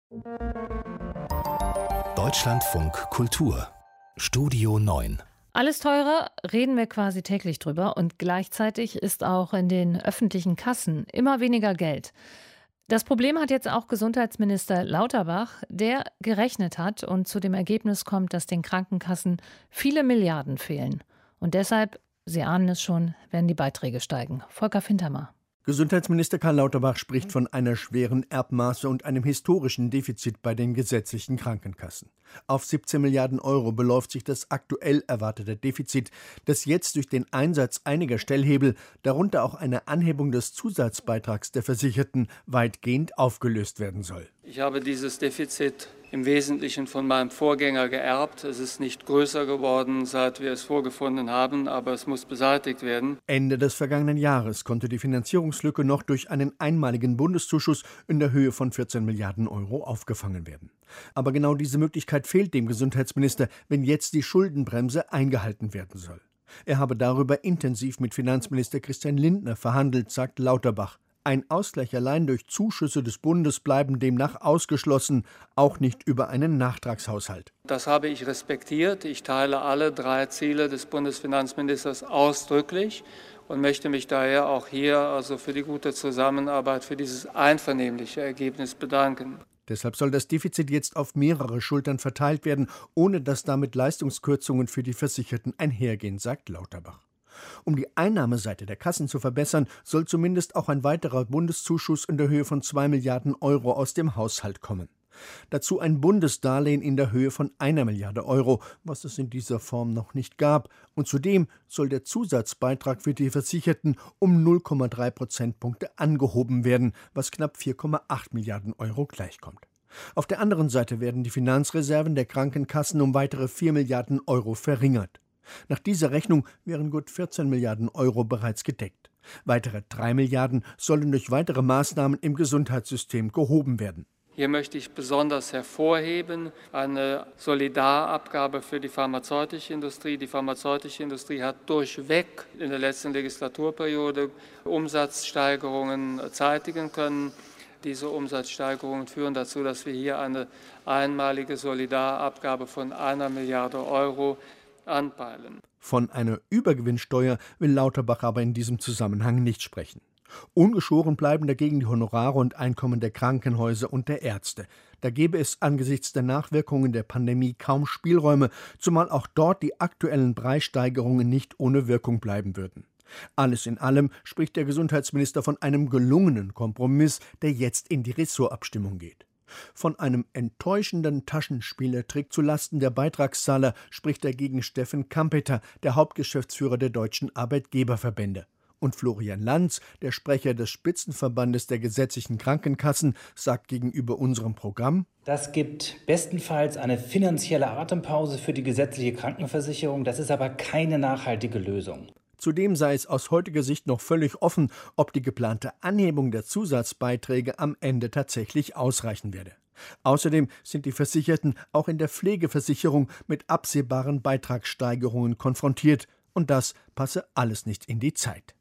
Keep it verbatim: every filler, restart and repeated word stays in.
Deutschlandfunk Kultur Studio neun. Alles teurer, reden wir quasi täglich drüber, und gleichzeitig ist auch in den öffentlichen Kassen immer weniger Geld. Das Problem hat jetzt auch Gesundheitsminister Lauterbach, der gerechnet hat und zu dem Ergebnis kommt, dass den Krankenkassen viele Milliarden fehlen. Und deshalb, Sie ahnen es schon, werden die Beiträge steigen. Volker Fintermer. Gesundheitsminister Karl Lauterbach spricht von einer schweren Erbmaße und einem historischen Defizit bei den gesetzlichen Krankenkassen. Auf siebzehn Milliarden Euro beläuft sich das aktuell erwartete Defizit, das jetzt durch den Einsatz einiger Stellhebel, darunter auch eine Anhebung des Zusatzbeitrags der Versicherten, weitgehend aufgelöst werden soll. Ich habe dieses Defizit im Wesentlichen von meinem Vorgänger geerbt. Es ist nicht größer geworden, seit wir es vorgefunden haben, aber es muss beseitigt werden. Ende des vergangenen Jahres konnte die Finanzierungslücke noch durch einen einmaligen Bundeszuschuss in der Höhe von vierzehn Milliarden Euro aufgefangen werden. Aber genau diese Möglichkeit fehlt dem Gesundheitsminister, wenn jetzt die Schuldenbremse eingehalten werden soll. Er habe darüber intensiv mit Finanzminister Christian Lindner verhandelt, sagt Lauterbach. Ein Ausgleich allein durch Zuschüsse des Bundes bleiben demnach ausgeschlossen, auch nicht über einen Nachtragshaushalt. Das habe ich respektiert. Ich teile alle drei Ziele des Bundesfinanzministers ausdrücklich und möchte mich daher auch hier also für die gute Zusammenarbeit, für dieses einvernehmliche Ergebnis bedanken. Deshalb soll das Defizit jetzt auf mehrere Schultern verteilt werden, ohne dass damit Leistungskürzungen für die Versicherten einhergehen, sagt Lauterbach. Um die Einnahmeseite der Kassen zu verbessern, soll zumindest auch ein weiterer Bundeszuschuss in der Höhe von zwei Milliarden Euro aus dem Haushalt kommen. Dazu ein Bundesdarlehen in der Höhe von einer Milliarde Euro, was es in dieser Form noch nicht gab. Und zudem soll der Zusatzbeitrag für die Versicherten um null Komma drei Prozentpunkte angehoben werden, was knapp vier Komma acht Milliarden Euro gleichkommt. Auf der anderen Seite werden die Finanzreserven der Krankenkassen um weitere vier Milliarden Euro verringert. Nach dieser Rechnung wären gut vierzehn Milliarden Euro bereits gedeckt. Weitere drei Milliarden sollen durch weitere Maßnahmen im Gesundheitssystem gehoben werden. Hier möchte ich besonders hervorheben eine Solidarabgabe für die pharmazeutische Industrie. Die pharmazeutische Industrie hat durchweg in der letzten Legislaturperiode Umsatzsteigerungen zeitigen können. Diese Umsatzsteigerungen führen dazu, dass wir hier eine einmalige Solidarabgabe von einer Milliarde Euro anpeilen. Von einer Übergewinnsteuer will Lauterbach aber in diesem Zusammenhang nicht sprechen. Ungeschoren bleiben dagegen die Honorare und Einkommen der Krankenhäuser und der Ärzte. Da gäbe es angesichts der Nachwirkungen der Pandemie kaum Spielräume, zumal auch dort die aktuellen Preissteigerungen nicht ohne Wirkung bleiben würden. Alles in allem spricht der Gesundheitsminister von einem gelungenen Kompromiss, der jetzt in die Ressortabstimmung geht. Von einem enttäuschenden Taschenspielertrick zulasten der Beitragszahler spricht dagegen Steffen Kampeter, der Hauptgeschäftsführer der Deutschen Arbeitgeberverbände. Und Florian Lanz, der Sprecher des Spitzenverbandes der gesetzlichen Krankenkassen, sagt gegenüber unserem Programm: Das gibt bestenfalls eine finanzielle Atempause für die gesetzliche Krankenversicherung, das ist aber keine nachhaltige Lösung. Zudem sei es aus heutiger Sicht noch völlig offen, ob die geplante Anhebung der Zusatzbeiträge am Ende tatsächlich ausreichen werde. Außerdem sind die Versicherten auch in der Pflegeversicherung mit absehbaren Beitragssteigerungen konfrontiert. Und das passe alles nicht in die Zeit.